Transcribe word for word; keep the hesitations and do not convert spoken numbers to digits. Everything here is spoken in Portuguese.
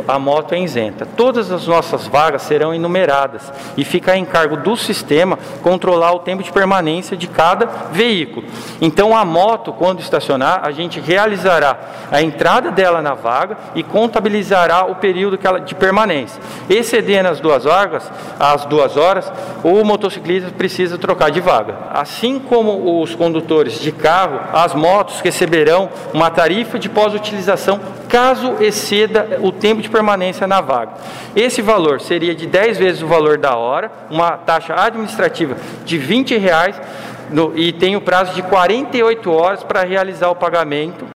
a moto é isenta. Todas as nossas vagas serão enumeradas e fica a encargo do sistema controlar o tempo de permanência de cada veículo. Então, a moto, quando estacionar, a gente realizará a entrada dela na vaga e contabilizará o período que ela, de permanência. Excedendo as duas horas, as duas horas, o motociclista precisa trocar de vaga. Assim como os condutores de carro, as motos receberão uma tarifa de pós-utilização caso exceda o tempo de permanência na vaga. Esse valor seria de dez vezes o valor da hora, uma taxa administrativa de vinte reais no, e tem o prazo de quarenta e oito horas para realizar o pagamento.